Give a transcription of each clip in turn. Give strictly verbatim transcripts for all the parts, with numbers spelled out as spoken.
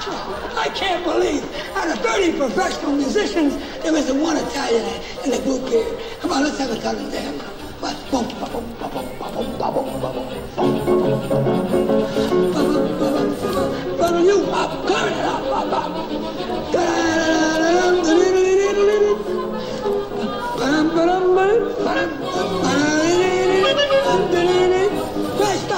I can't believe out of thirty professional musicians, there was the one Italian in the group here. Come on, let's have a Italian jam. You up, coming up, up, up. Questa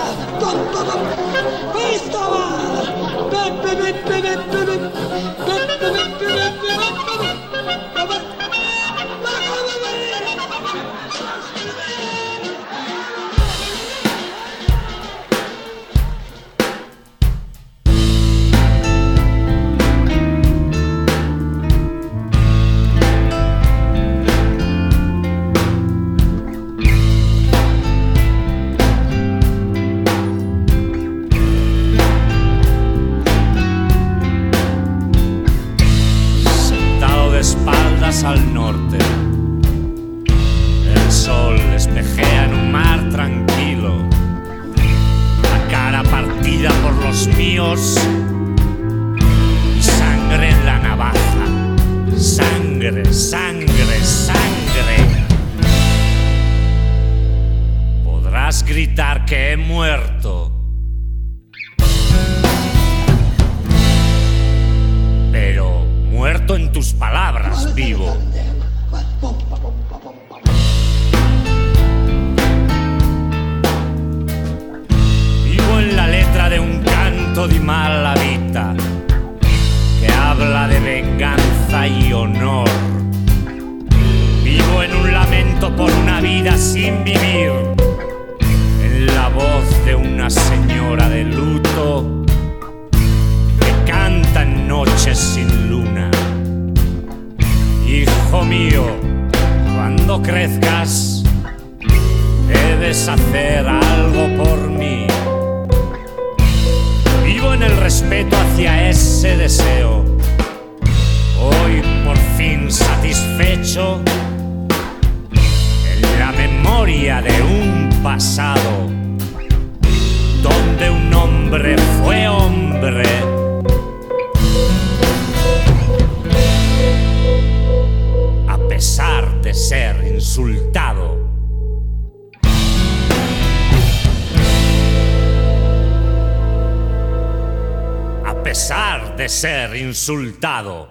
al norte, el sol espejea en un mar tranquilo, la cara partida por los míos y sangre en la navaja, sangre, sangre, sangre. Podrás gritar que he muerto, pero muerto en tus palabras, vivo. Vivo en la letra de un canto di mala vita que habla de venganza y honor. Vivo en un lamento por una vida sin vivir, en la voz de una señora de luto que canta en noches sin luna. Hijo mío, cuando crezcas, debes hacer algo por mí. Vivo en el respeto hacia ese deseo, hoy por fin satisfecho, en la memoria de un pasado donde un hombre fue hombre. A pesar de ser insultado. A pesar de ser insultado.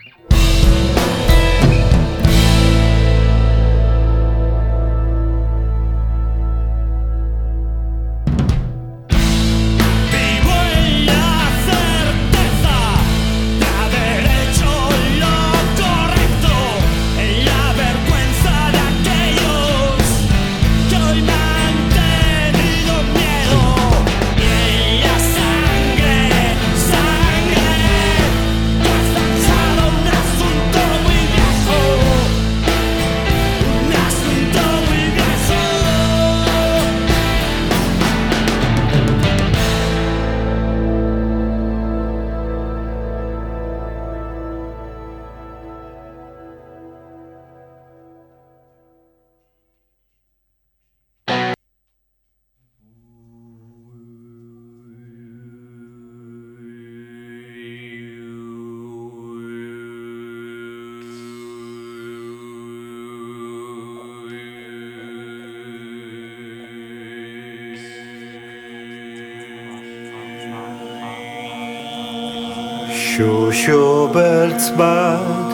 Shosho beltzbat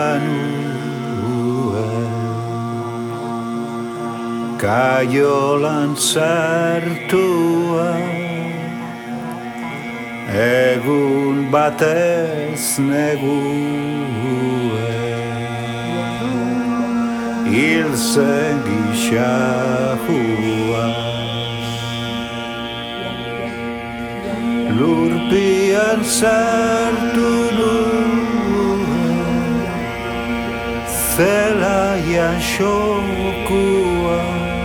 vanue Kaiolan sartua Egun batez negue Hil zen gixahua Lurpian sartu nuen Zelaian xokua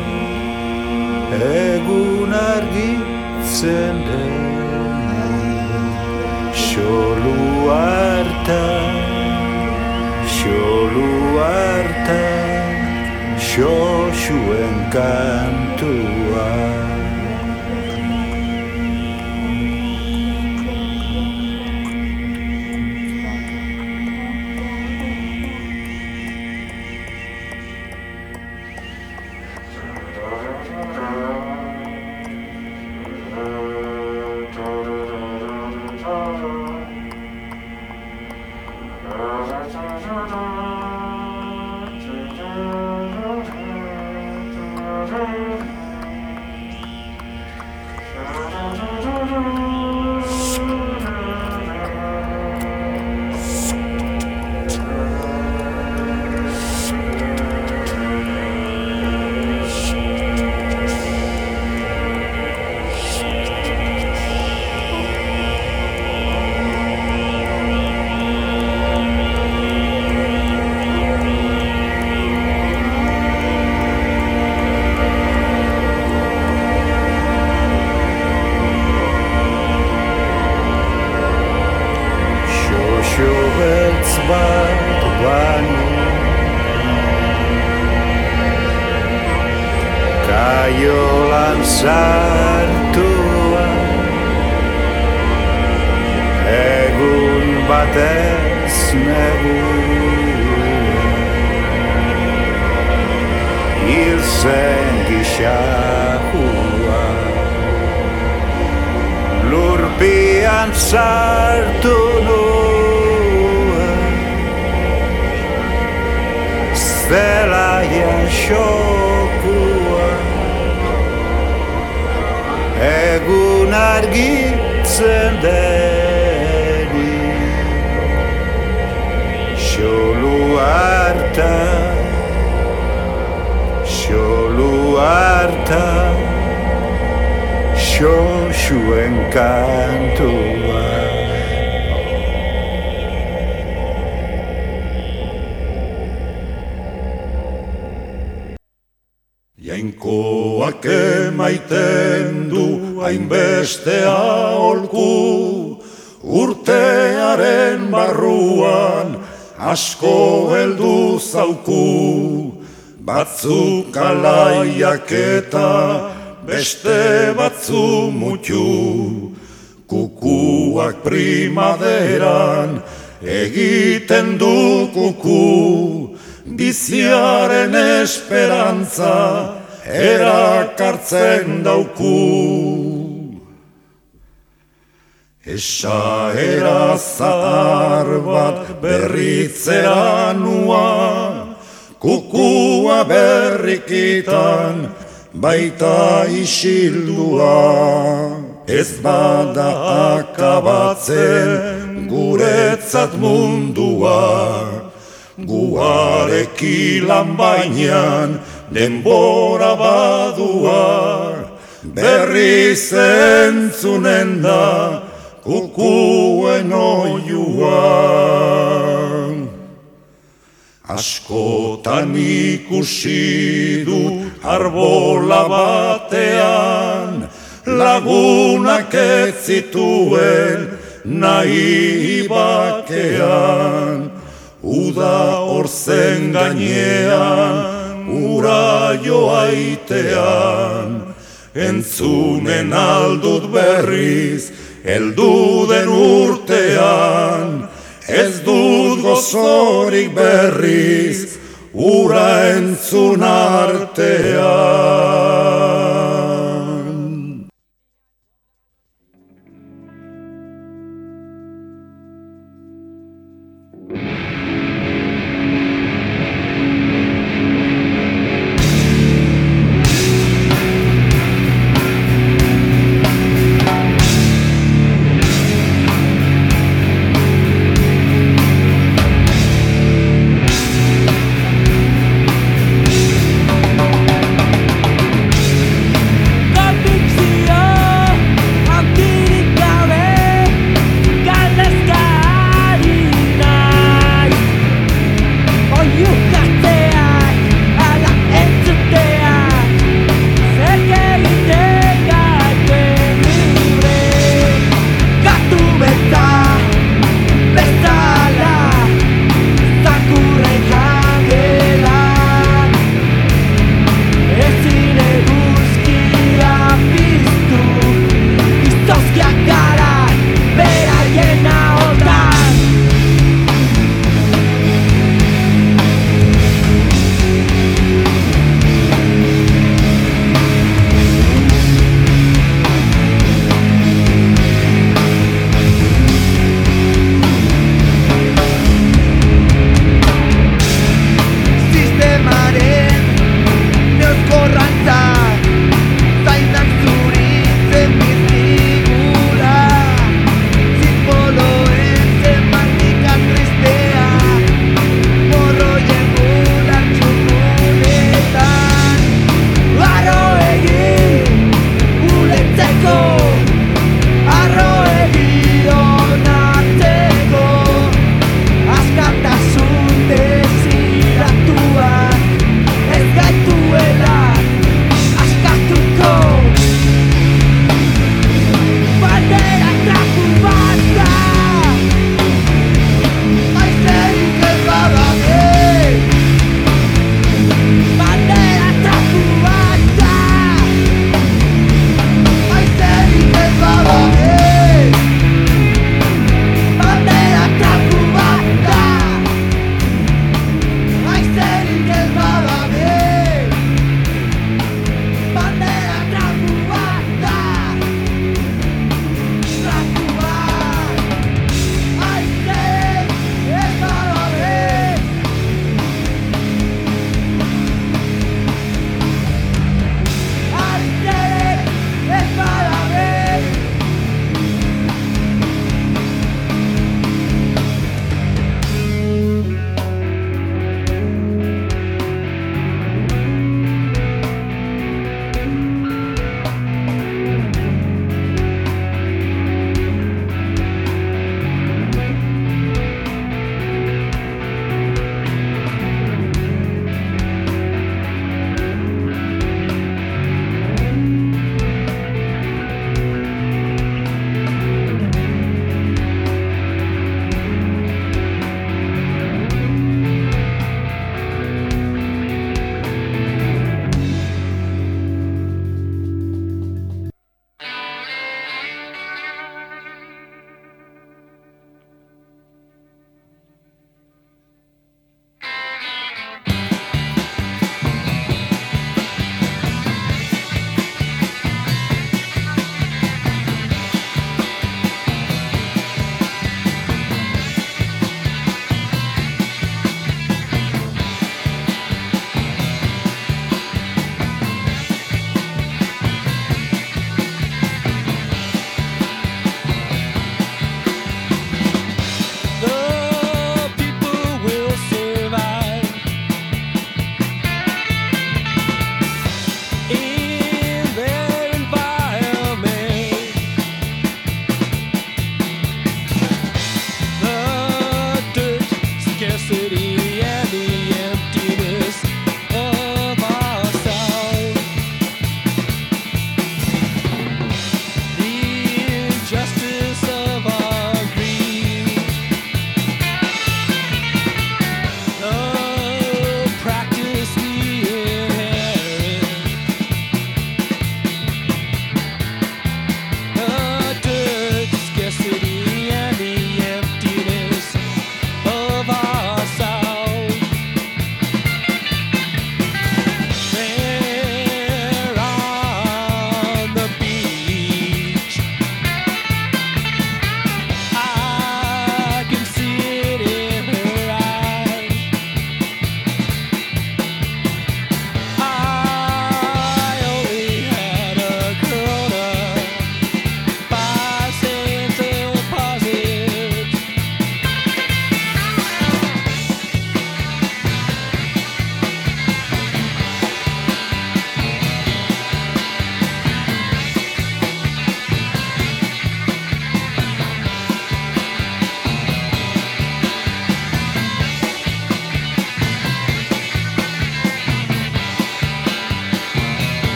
Egun argitzen den Xolu hartan Xolu hartan Xoxuen kantua Kaiolan sartua egun batez negua hil zen gixahua lurpian sartu nuen zelaia xokua egun argitzen deni xolu harta xolu harta xoxuen kantua Jainkoak emaiten du hainbeste aholku, urtearen barruan asko heldu zauku, batzuk alaiak eta beste batzu mutu, kukuak primaderan egiten du kuku, biziaren esperantza erakartzen dauku. Esaera zahar bat berritzea nua, kukua berrikitan baita isildua. Ez bada akabatzen guretzat mundua, guarekilan bainan denbora badua, berriz entzunen da kukuen oiua. Askotan ikusi du arbola batean, lagunak ez zituen nahi bakean. Uda orzen gainean, ura joaitean, entzunen aldut berriz, heldu den urtean, ez dut gozorik berriz, ura entzun artean.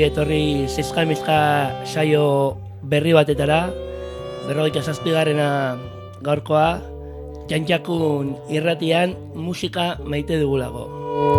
etorri zizka-mizka saio berri batetara, berrogeita zazpigarrena gaurkoa, Jantjakun irratian musika maite dugulako.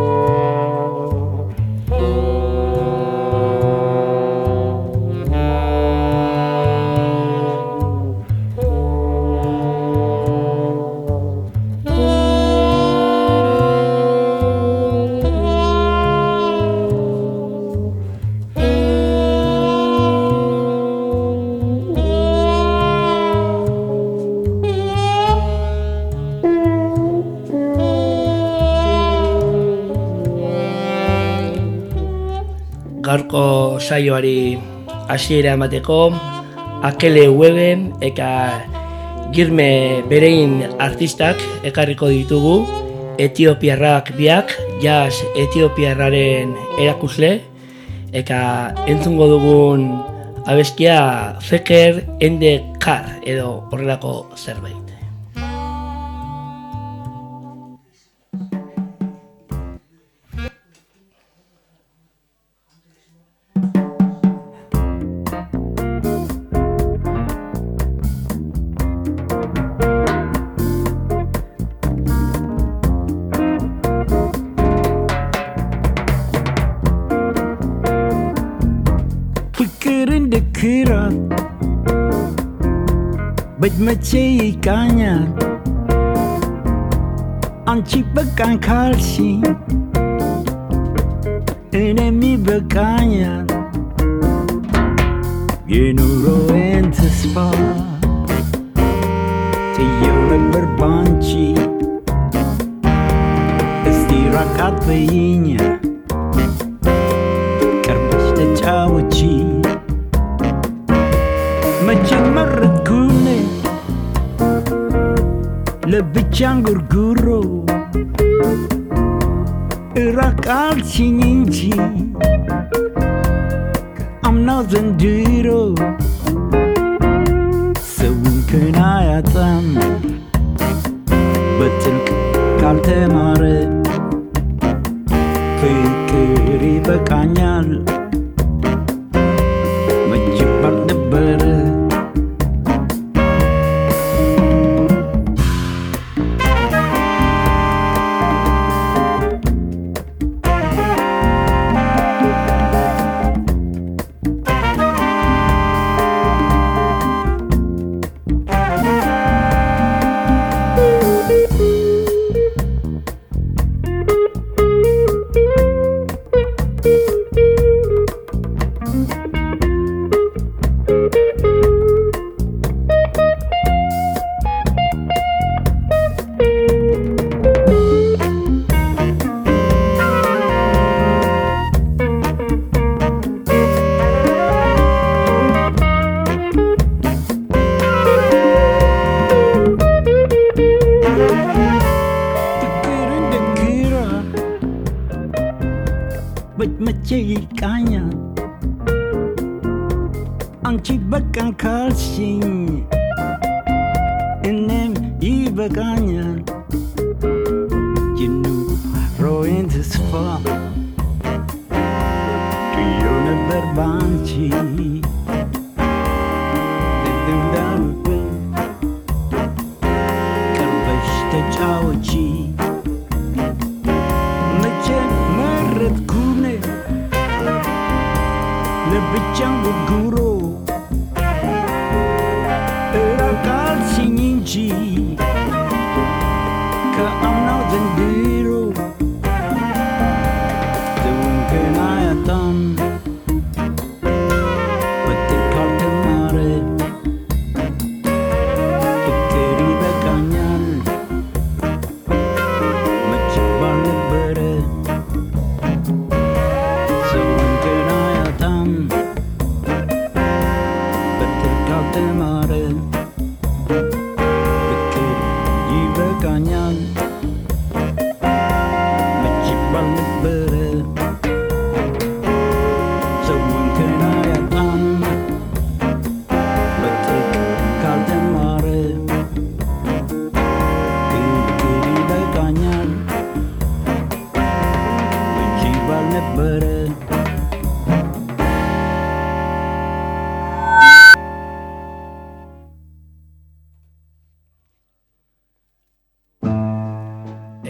Gaurko saioari hasiera emateko Akele Weben eta Girme Berein artistak ekarriko ditugu, etiopiarrak biak, jazz etiopiarraren erakusle, eta entzungo dugun abestia Feker ende Kar edo horrelako zerbait. Macei kanya anci bekan kalsi enemi bekanya yenuro entaspa tiyore berbanci istirahat beinya karbas de chawachi macam gune lebicang gurguro irakal sininci amna zendiro sewun kenayatan betul kalte mare fikri bekanyal menjibat debere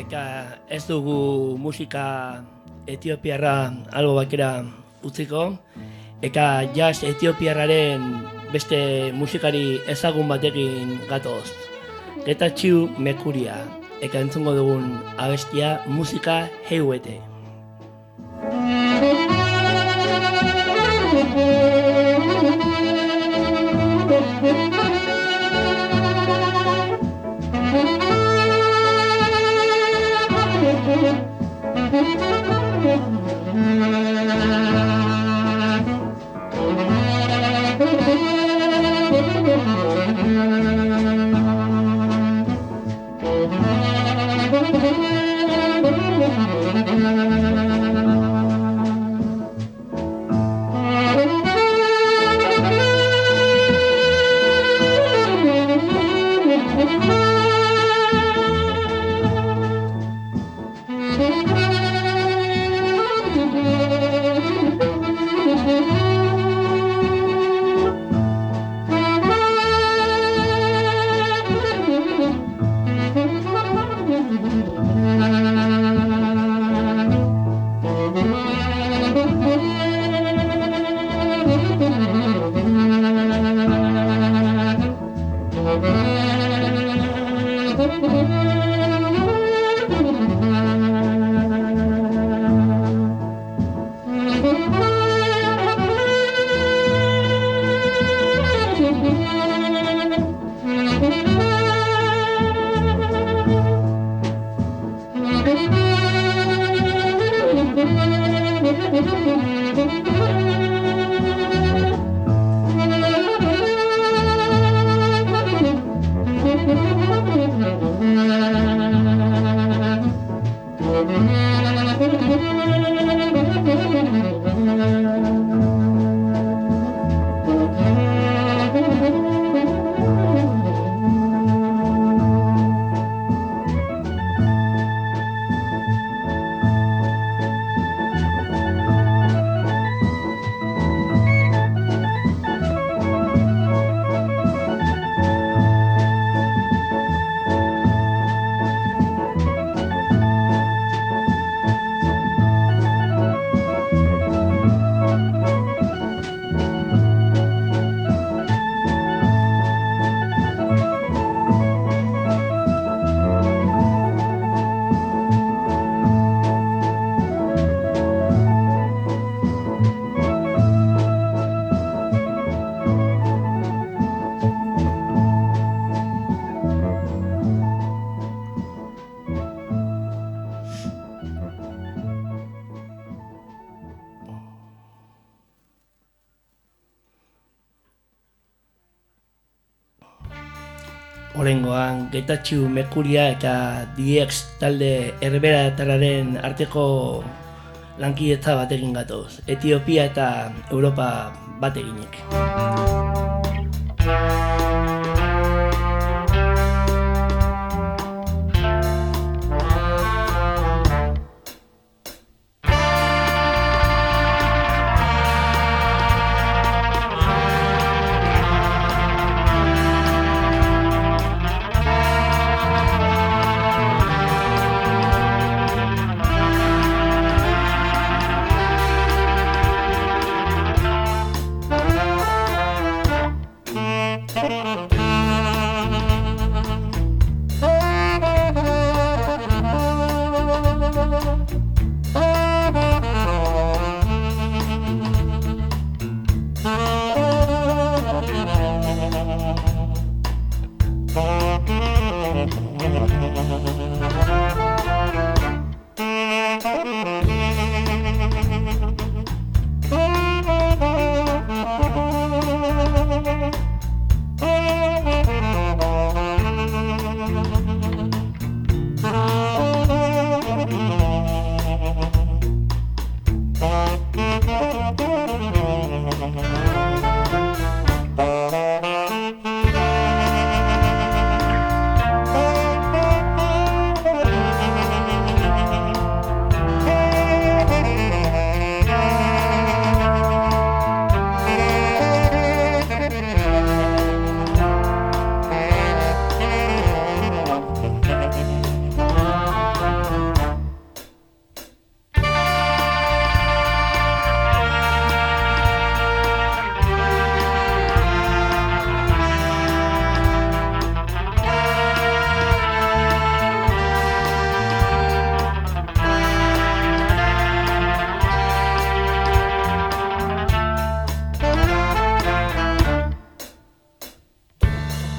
Eka ez dugu musika etiopiarra albo bakera utziko. Eka jazz etiopiarraren beste musikari ezagun batekin gatoz. Getachew Mekuria. Eka entzungo dugun abestia musika heuete. Horrengoan, Getachew Mekuria eta D X talde herberatarraren arteko lankidetza batekin gatoz. Etiopia eta Europa bateginek.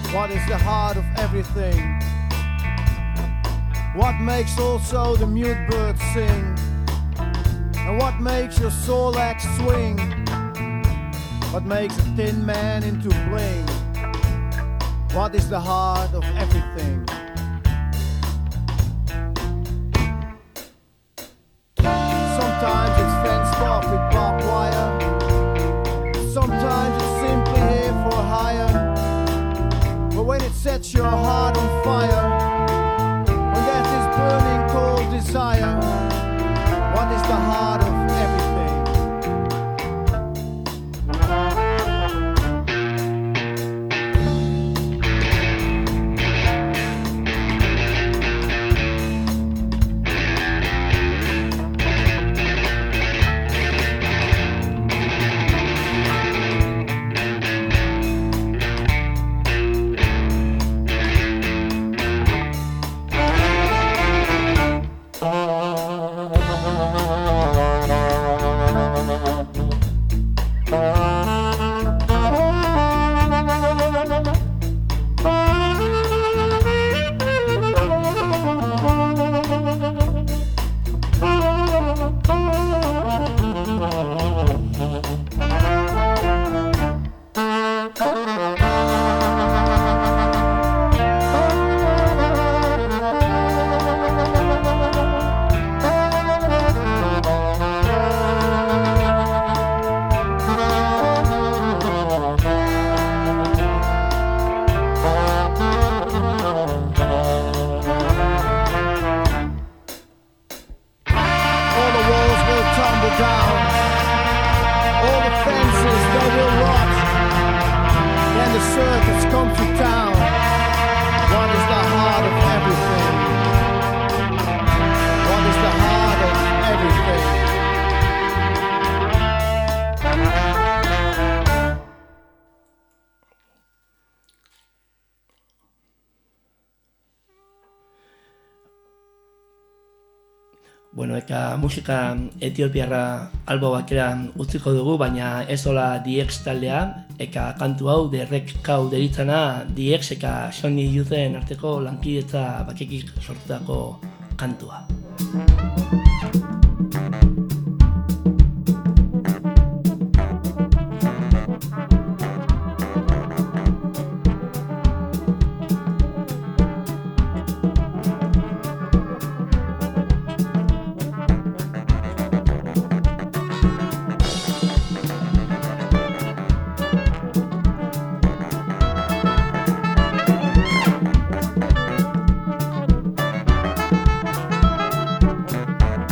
What is the heart of everything? What makes also the mute bird sing? And what makes your soul axe swing? What makes a thin man into bling? What is the heart of everything? Sometimes it's fenced off with barbed wire. Sometimes it's simply here for hire. But when it sets your heart on fire, when there's this burning cold desire, what is the heart of everything? Bueno, eta musika etiopiarra albo bakera utziko dugu, baina ez hola D X taldea, eka kantu hau derrek kau deritzana D X eka Sony Youthen arteko lankidetza bakekik sortutako kantua. Thank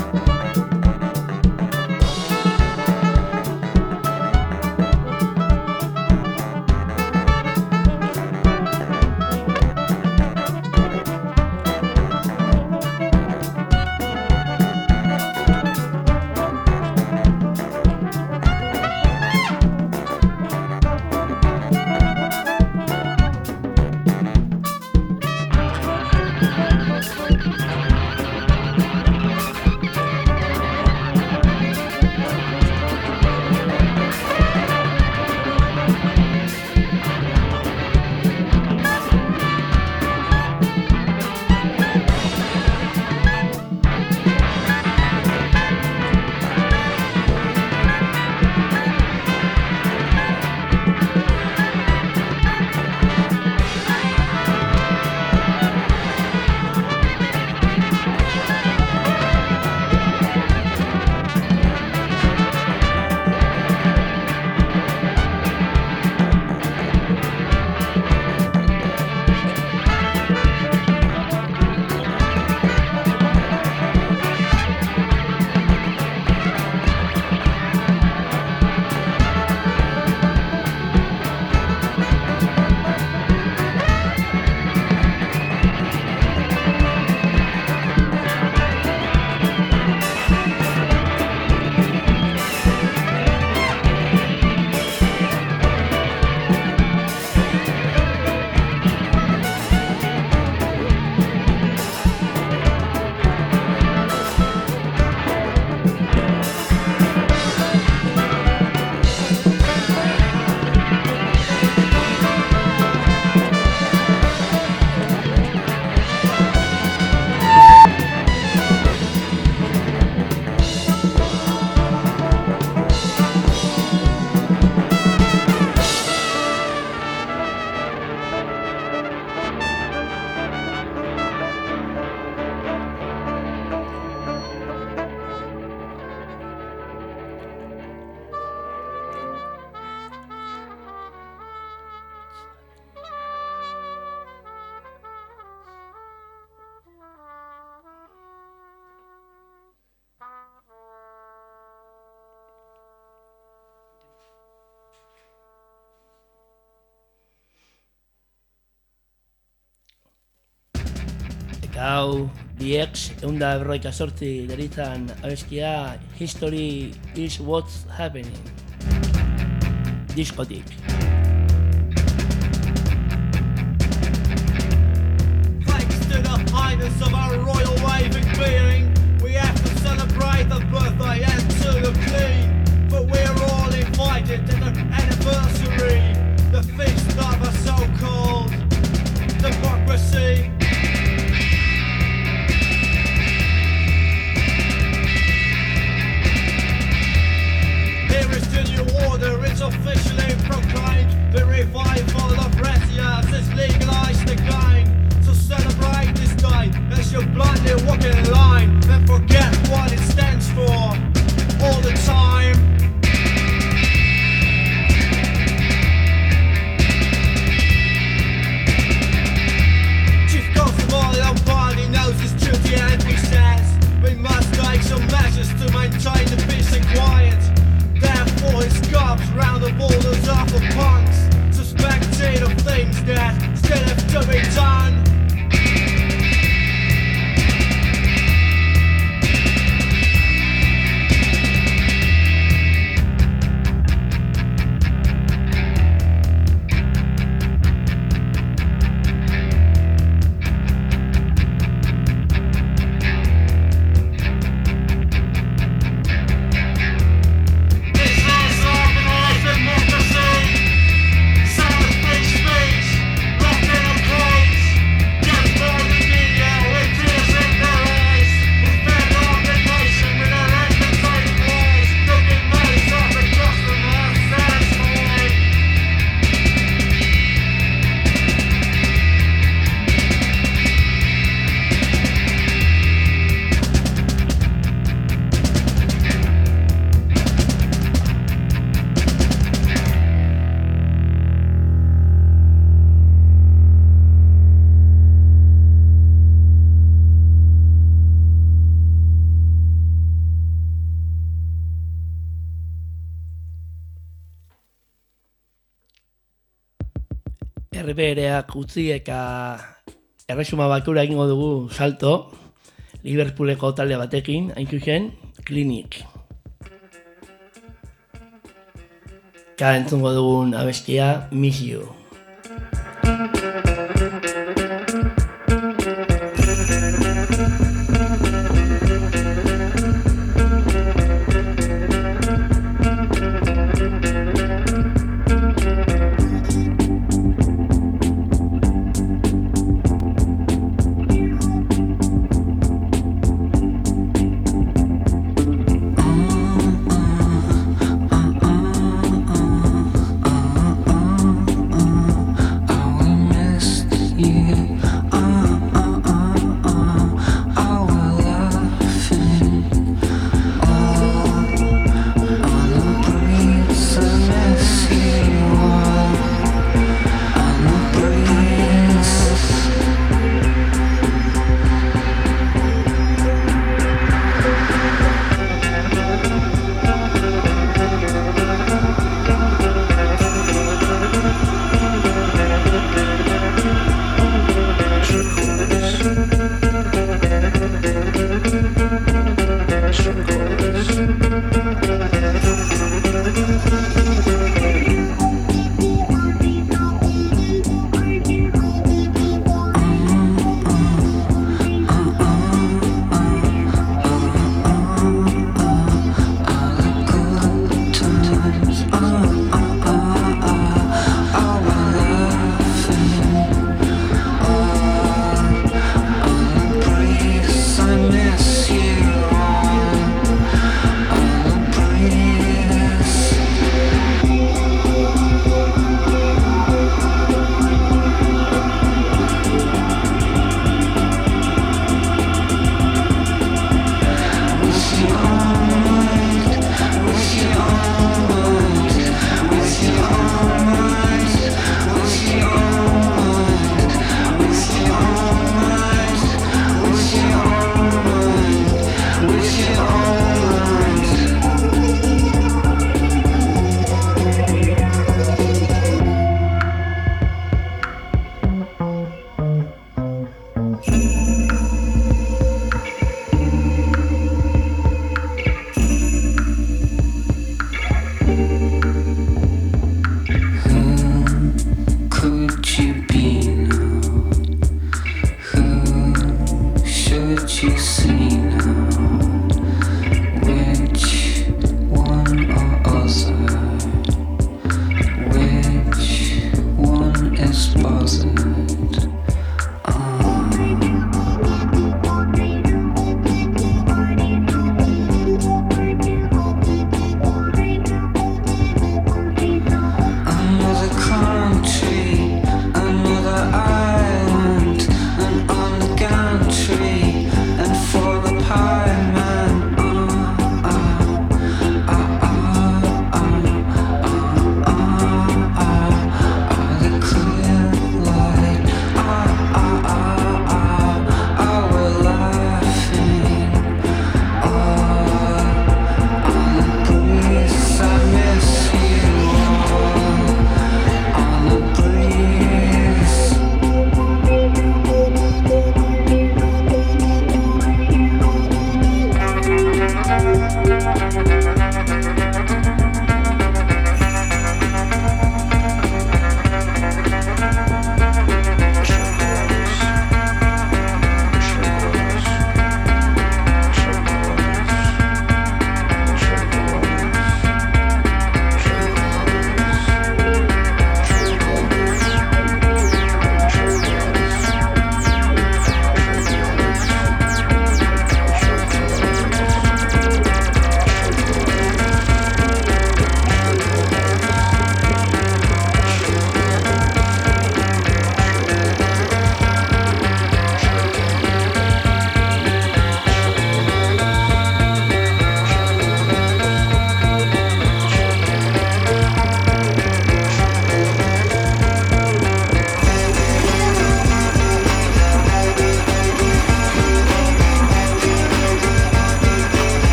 Eta hau, The X, eunda berroika sortzi deritzen abestia History is What's Happening. Diskotik. Thanks to the highness of our royal waving being, we have to celebrate the birthday and to the queen. But we're all invited to the anniversary, the feast of a so-called democracy. Here is the new order, it's officially proclaimed. The revival of Brescia is legalized again. So celebrate this day as you blindly walk in line and forget what it stands for all the time. Chief Constable Lombardi knows his duty and he says we must take some measures to maintain the peace and quiet. Therefore he scopes round the borders of the punks, suspected of things that still have to be done. Erbereak utzi eka erresuma bakura egingo dugu salto Liverpooleko talde batekin, hain zuzen, Clinic. Ka entzungo dugun abestia, Miss You. Uh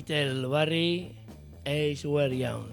Little Barry, Ace Were Young.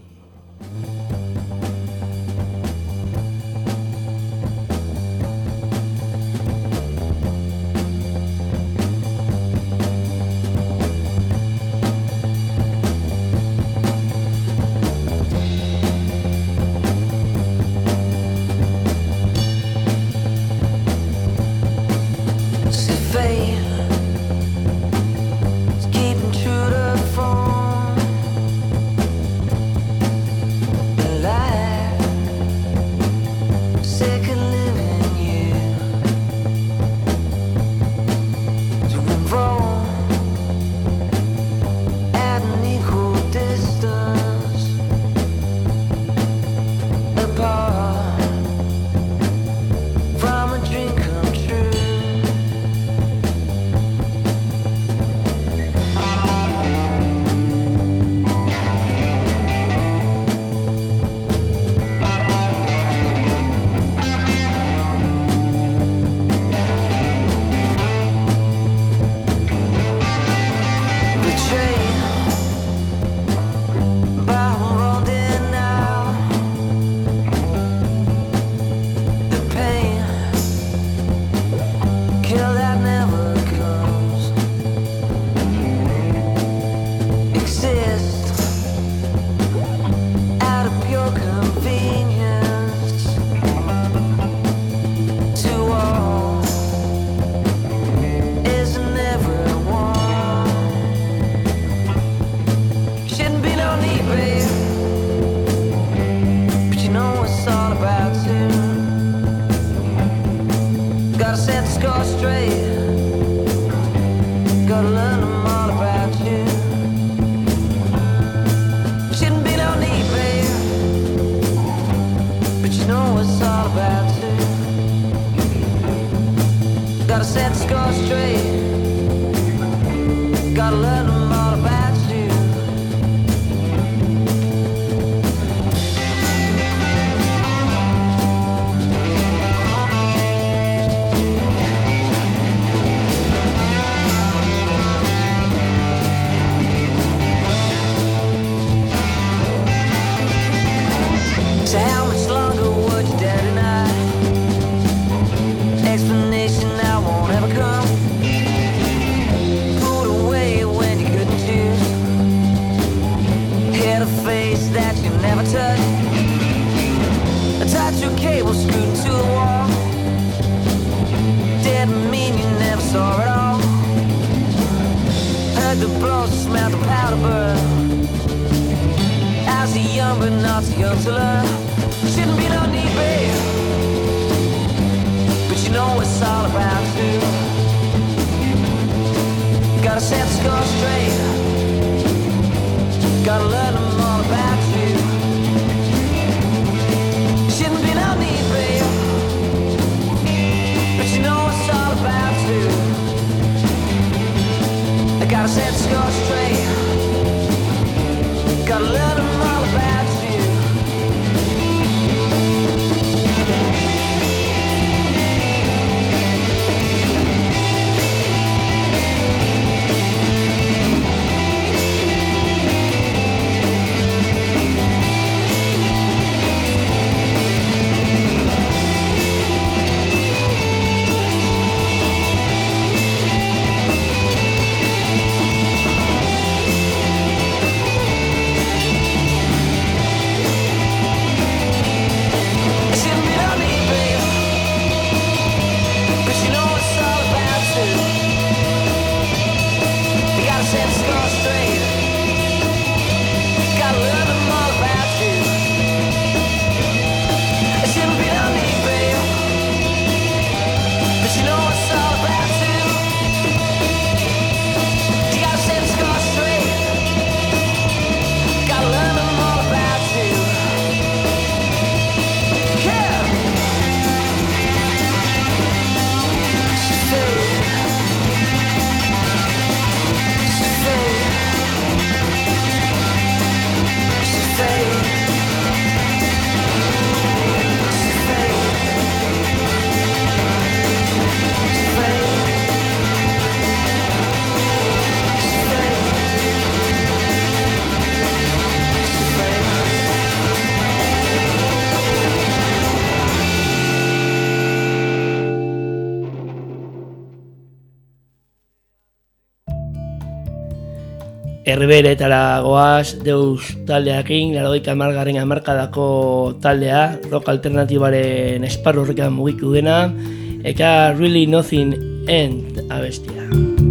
Herberetara goaz, Deus taldeakin, laurogeita hamargarren hamarkadako taldea, rock alternatibaren esparru horrekan mugitu dena, eka Really Nothing End abestia.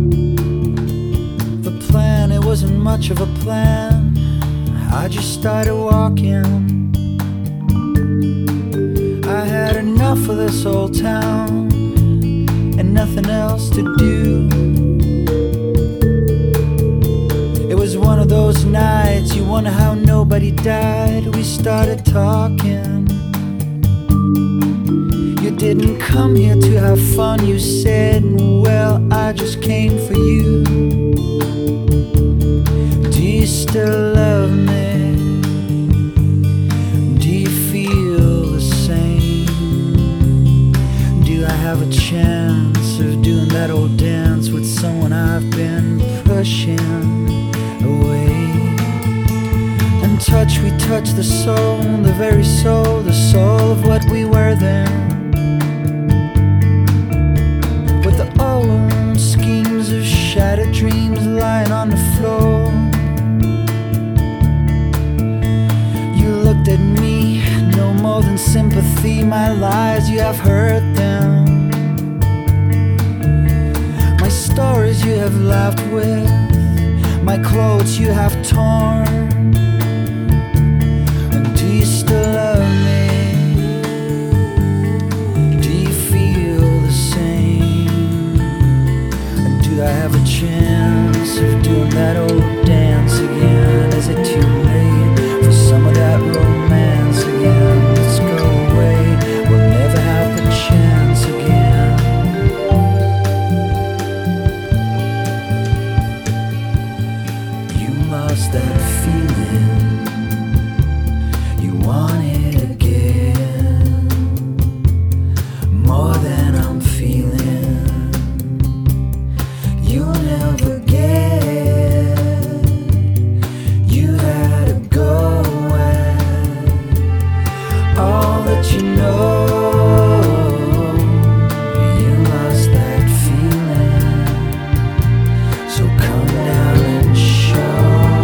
The plan, it wasn't much of a plan. I just started walking. I had enough of this old town and nothing else to do. It was one of those nights you wonder how nobody died. We started talking. You didn't come here to have fun, you said. Well, I just came for you. Do you still love me? Do you feel the same? Do I have a chance of doing that old dance with someone I've been pushing away? And touch, we touch the soul, the very soul, the soul of what we were then. With the old schemes of shattered dreams lying on the floor. You looked at me, no more than sympathy. My lies, you have heard them. My stories you have laughed with. My clothes you have torn. And do you still love me? Do you feel the same? And do I have a chance of doing that old dance again? Is it too late for some of that romance again? Let's go away, we'll never have the chance again. You lost that feeling, you want it again, more than I'm feeling. You'll never get, you had to go at all that you know. You lost that feeling, so come down and show.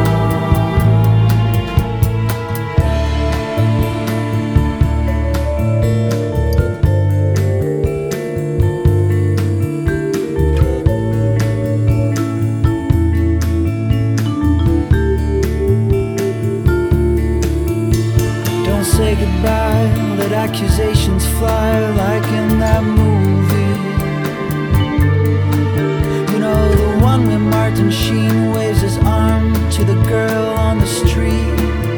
Don't say goodbye, let accusations fly like in that movie. You know, the one where Martin Sheen waves his arm to the girl on the street.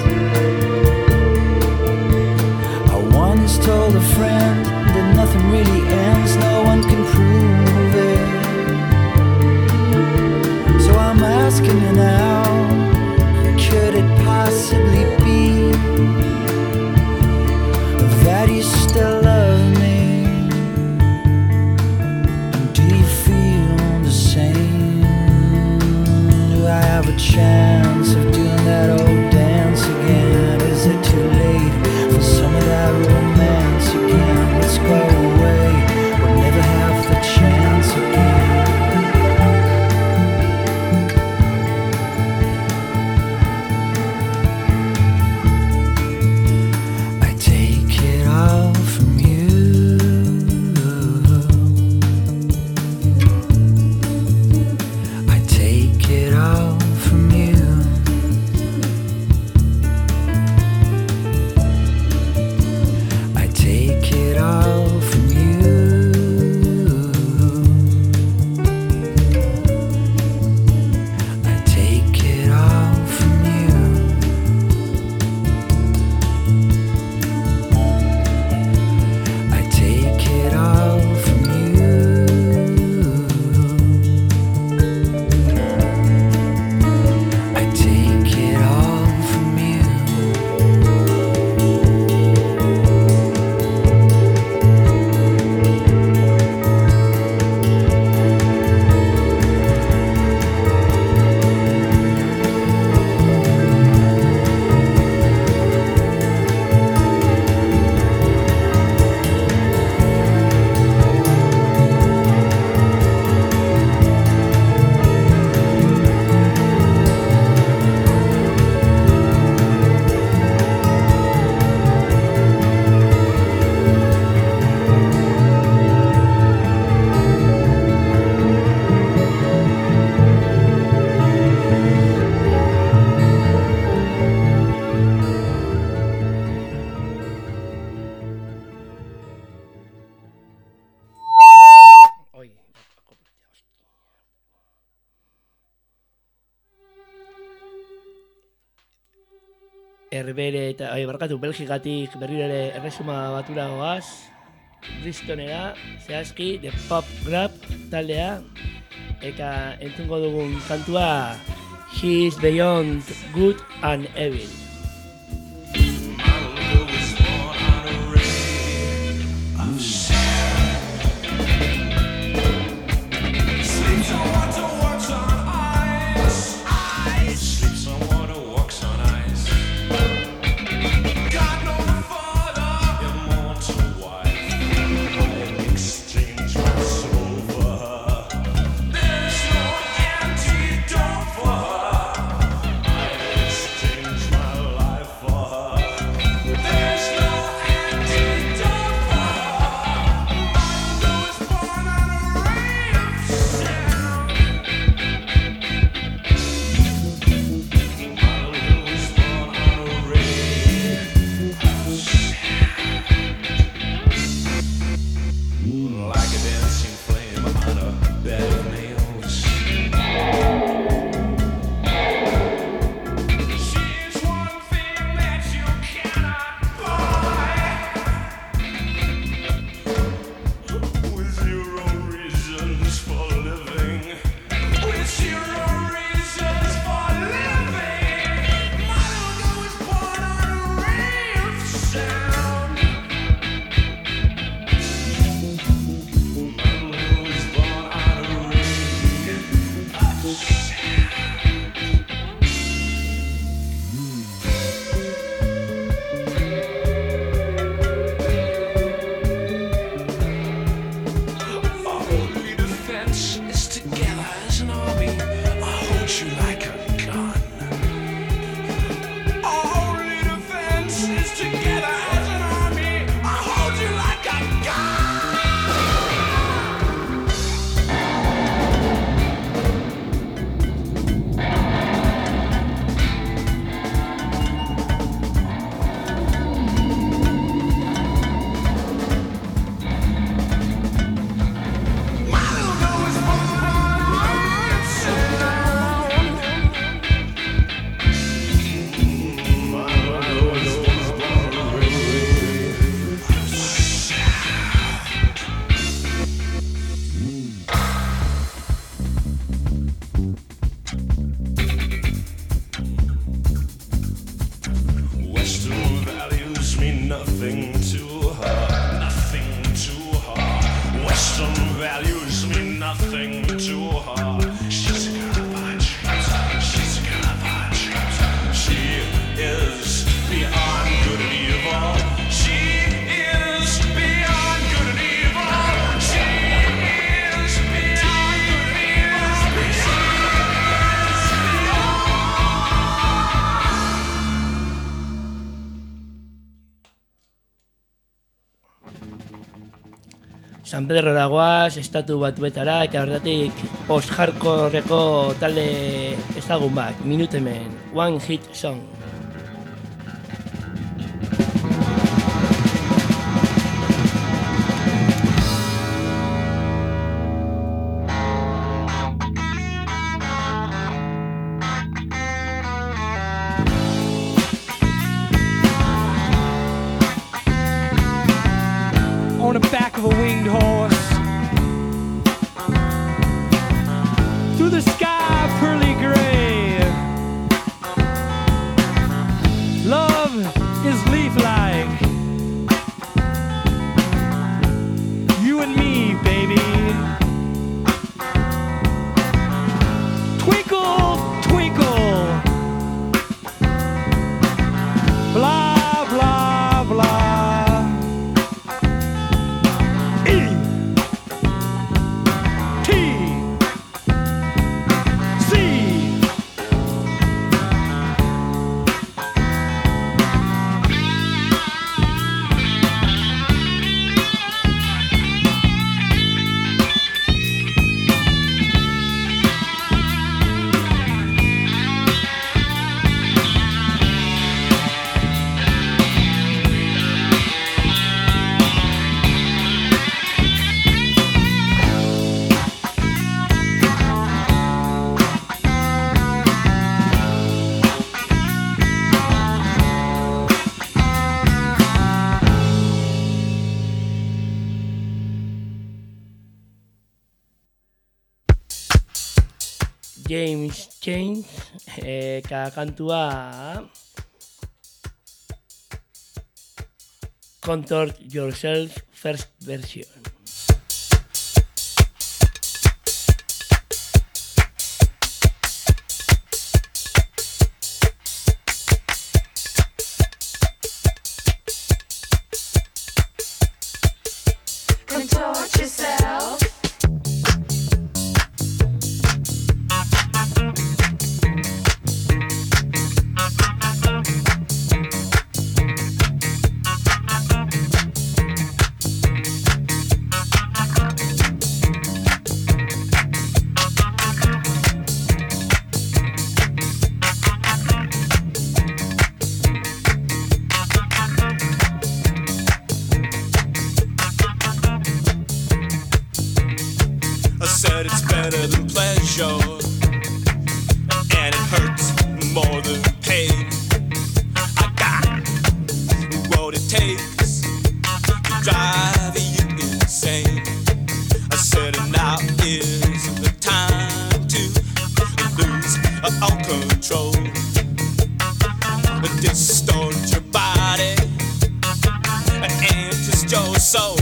I once told a friend that nothing really ends, no one can prove it. So I'm asking you now, could it possibly be that you still love me? Do you feel the same? Do I have a chance of doing that over? Herbere eta bai, barkatu Belgikatik berriro ere Erresuma Batura goaz, Bristonera, zehazki The Pop Grab taldea, eta entzungo dugun kantua He's Beyond Good and Evil. San Pedro dagoaz, estatu batuetara, eta horretik post-hardcoreko talde ezagun bat, Minutemen, One Hit Song. On the back of a winged horse, through the sky pearly gray, love is leaf-like, you and me, baby. Twinkle, twinkle, blah, blah, blah. James Chains, eka kantua Contort Yourself First Version. Contort yourself. It's better than pleasure, and it hurts more than pain. I got what it takes to drive you insane. I said now is the time to lose all control, distort your body and twist your soul.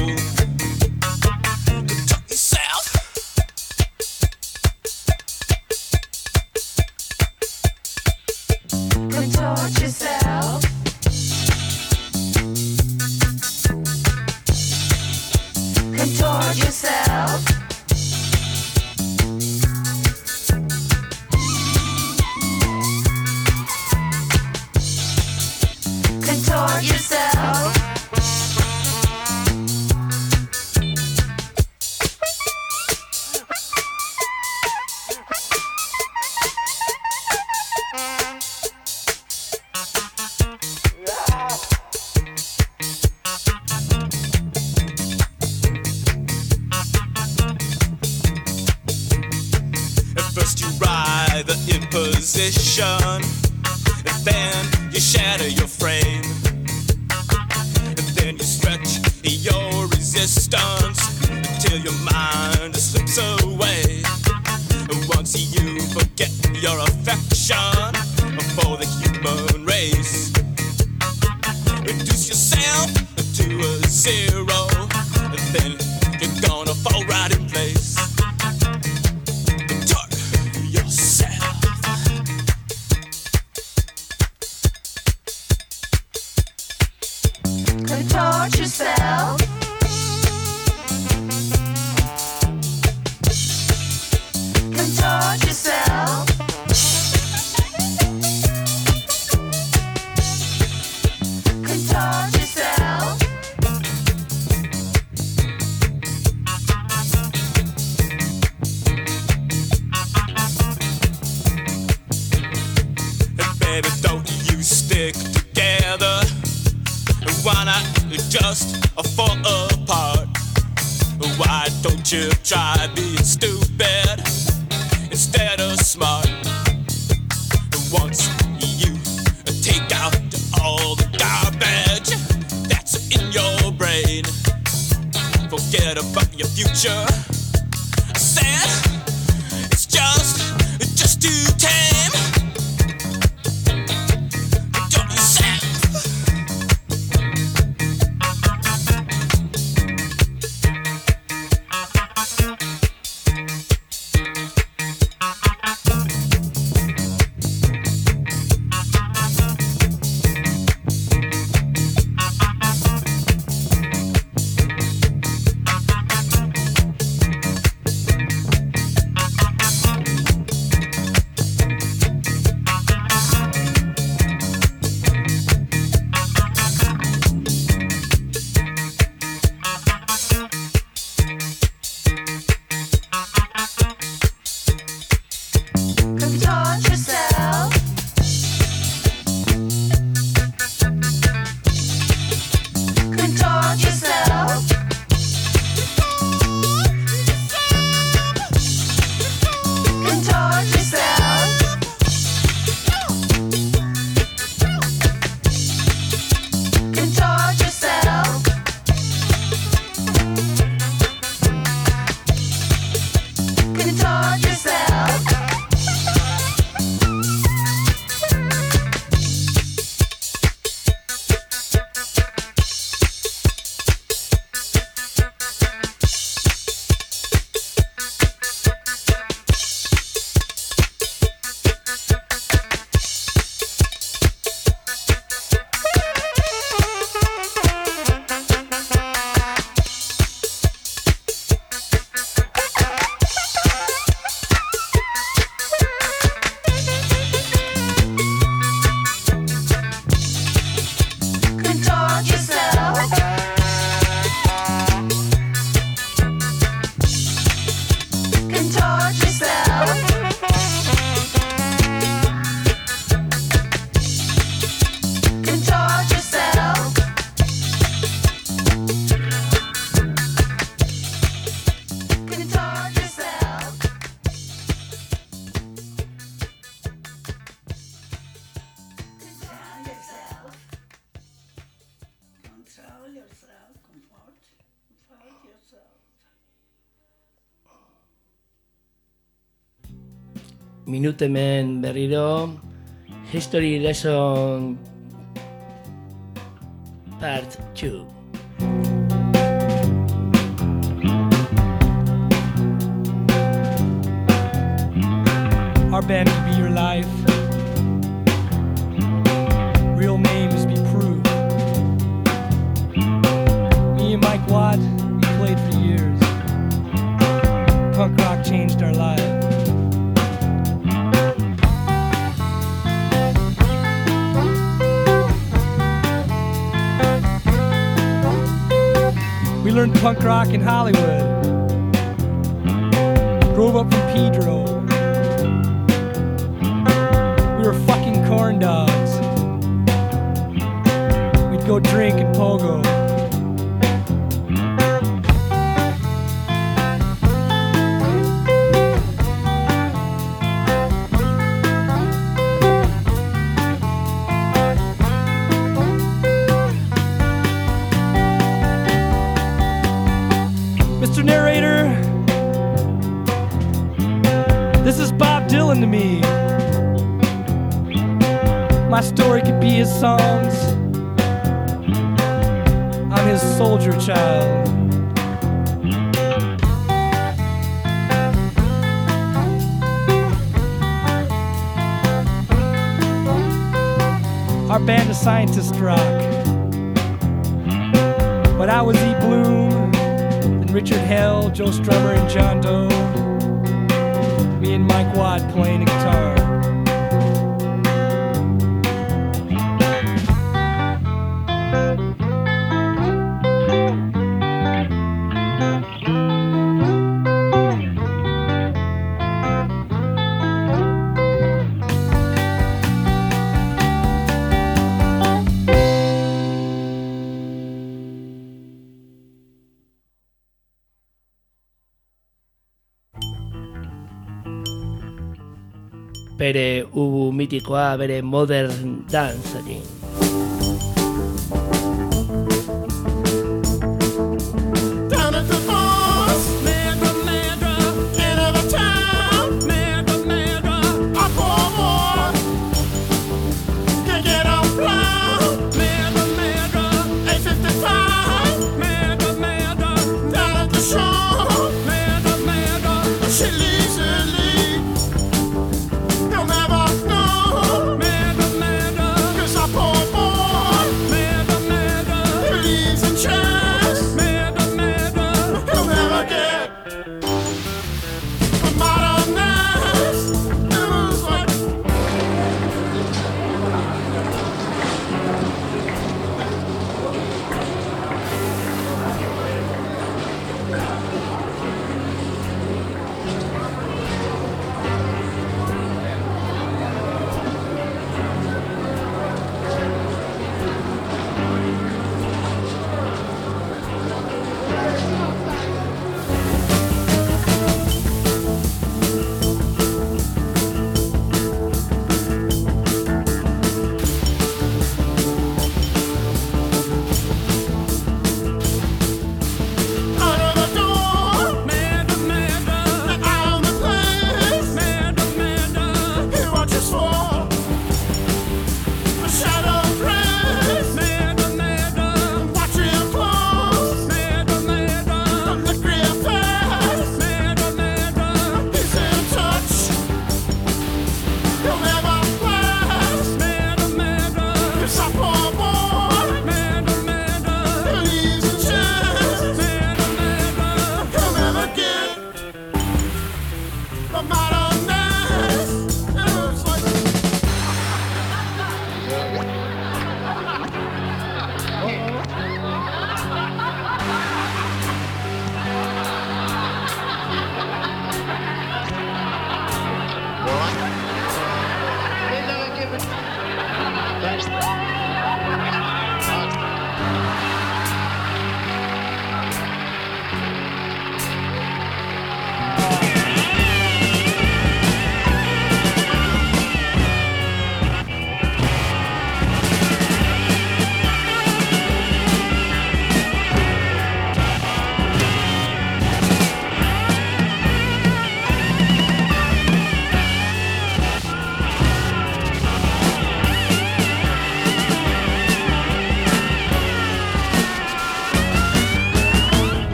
Contort yourself. Contort yourself. Contort yourself. First you ride the imposition, and then you shatter your frame, and then you stretch your resistance until your mind slips away. And once you forget your affection for the human race, reduce yourself to a zero, and then you're gonna fall right in place. Contort yourself. Contort yourself. Contort yourself. And baby, don't you stick together? Why not just fall apart? Why don't you try being stupid instead of smart? Once you take out all the garbage that's in your brain, forget about your future. I said it's just, just too tame. Don't you say? minutemen berriro History Lesson Part two. Our band could be your life. Real names be proved. Me and Mike Watt, we played for years. Punk rock changed our lives. We learned punk rock in Hollywood. Drove up from Pedro. We were fucking corn dogs. We'd go drink and pogo. Mister Narrator, this is Bob Dylan to me. My story could be his songs. I'm his soldier child. Our band of scientists rock. But I was E. Bloom, and Richard Hell, Joe Strummer, and John Doe. Me and Mike Watt playing a guitar. Bere ubu mitikoa, bere modern dance egin.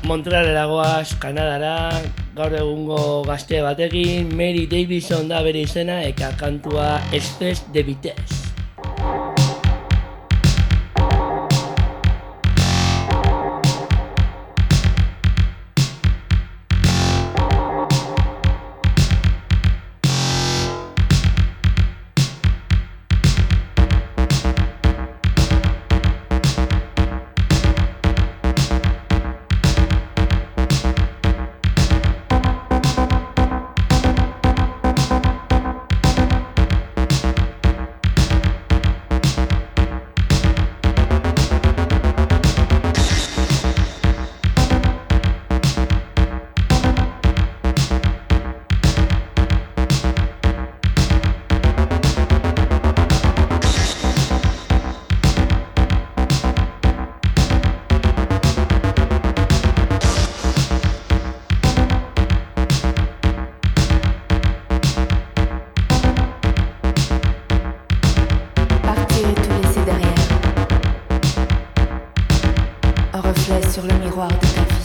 Montrealera goaz, Kanadara, gaur egungo gazte batekin, Mary Davidson da bere izena, eka kantua Espèce de Vitesse. Sur le miroir de ta vie.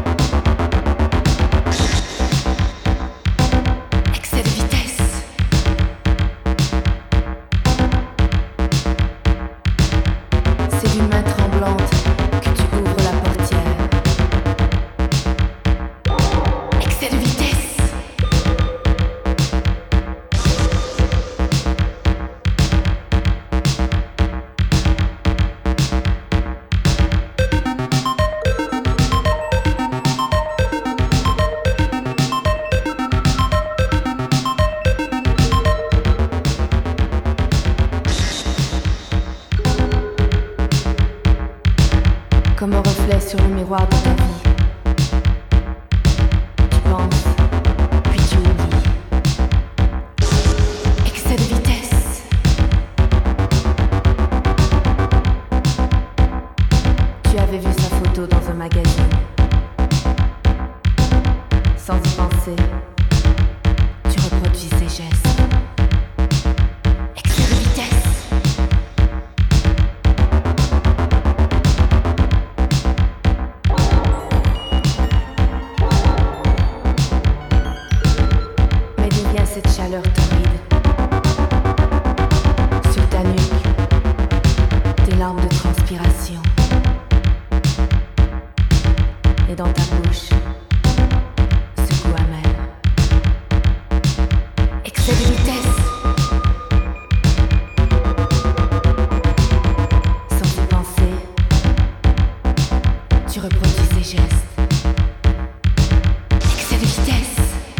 Excès de vitesse. C'est d'une main tremblante que tu ouvres la portière. Excès de vitesse. Comme un reflet sur le miroir de ta vie. Tu penses, puis tu oublies. Excès de vitesse. Tu avais vu sa photo dans un magazine. Sans y penser, tu reproduis ses gestes. Excès de vitesse. Cette chaleur torride sur ta nuque, tes larmes de transpiration, et dans ta bouche, ce goût amer. Excès de vitesse. Sans y penser, tu reproduis ces gestes. Excès de vitesse.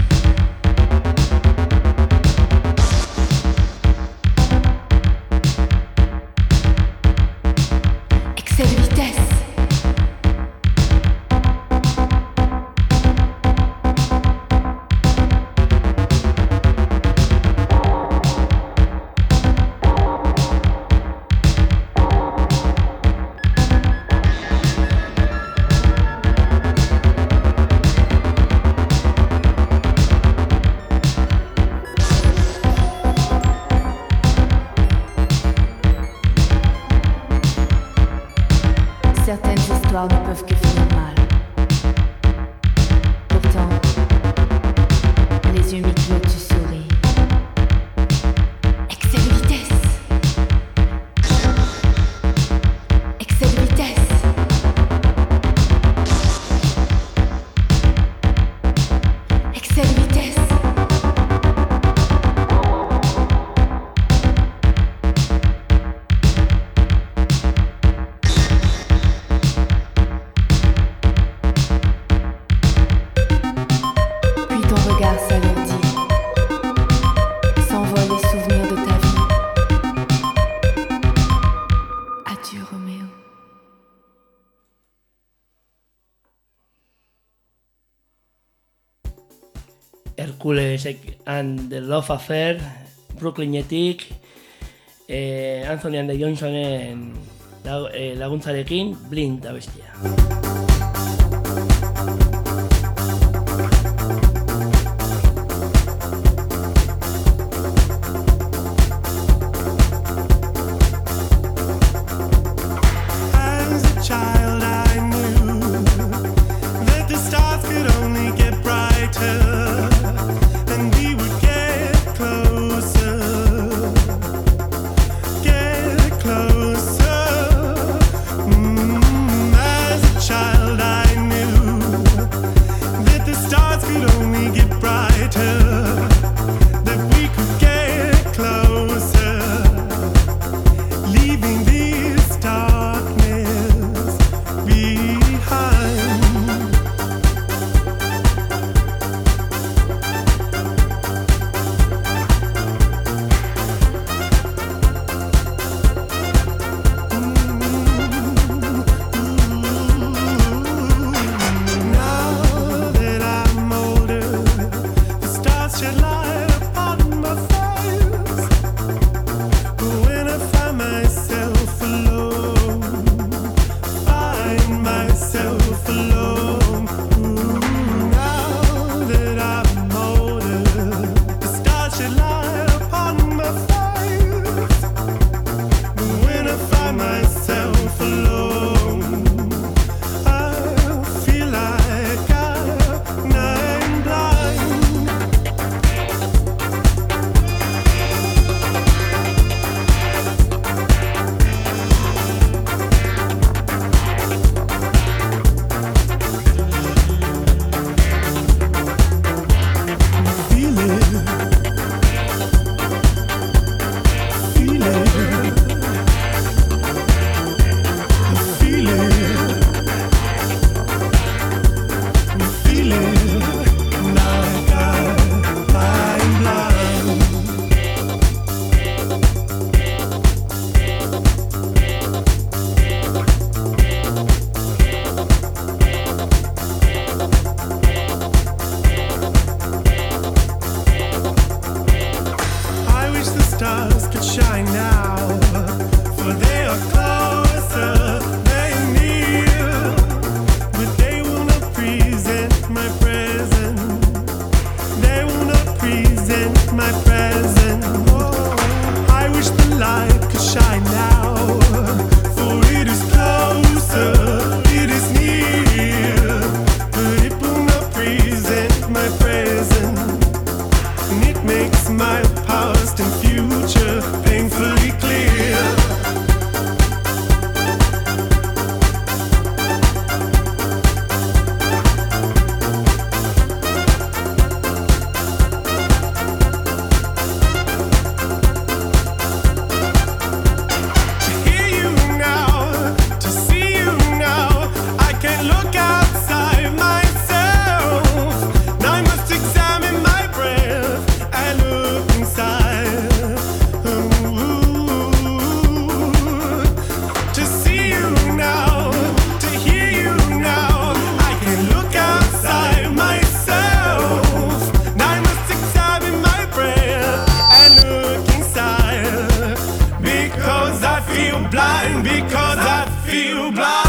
Certaines histoires ne peuvent que finir mal. Pourtant, les yeux mi-clos, tu souris. Excès de vitesse. Excès de vitesse. Excès de vitesse. Hercules and the Love Affair, Brooklynetik, eh, Anthony and the Johnsonen laguntzarekin, Blind abestia. As a child I knew stars could shine now, for they are closer, they are near, but they will not present my present. They will not present my present. Oh, I wish the light could shine now, for it is closer, it is near, but it will not present my present. And it makes my past and future painfully clear. To hear you now, to see you now, I can look outside myself. Now I must examine my breath and look inside. Ooh. To see you now, to hear you now, I can look outside myself. Now I must examine my breath and look inside. Because I feel blind, because I feel blind.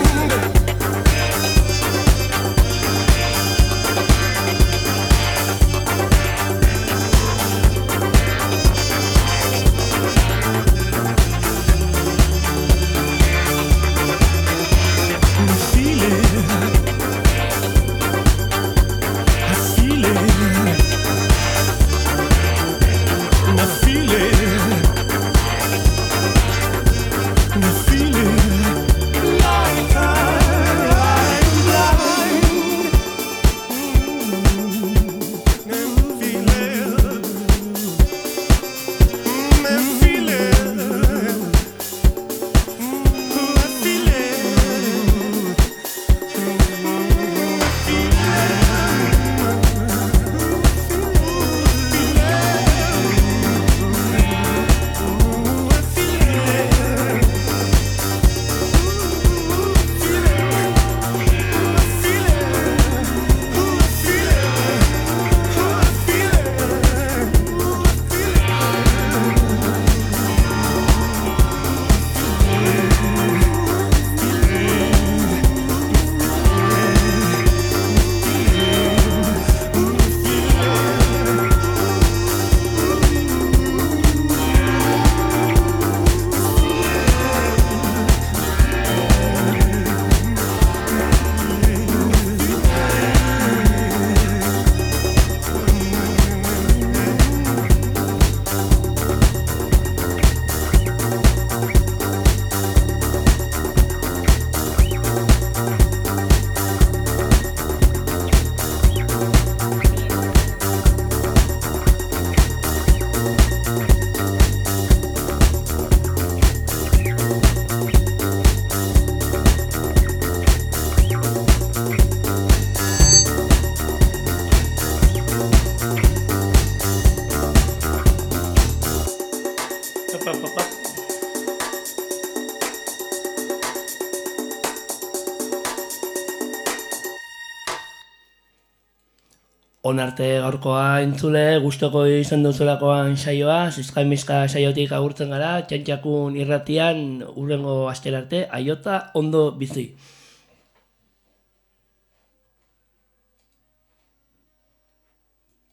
Onarte gaurkoa entzule, gustoko izan duzulakoan saioa, Zizkaimizka saiotik agurtzen gara, Txantxakun irratian urrengo astera arte, aiota ondo bizi.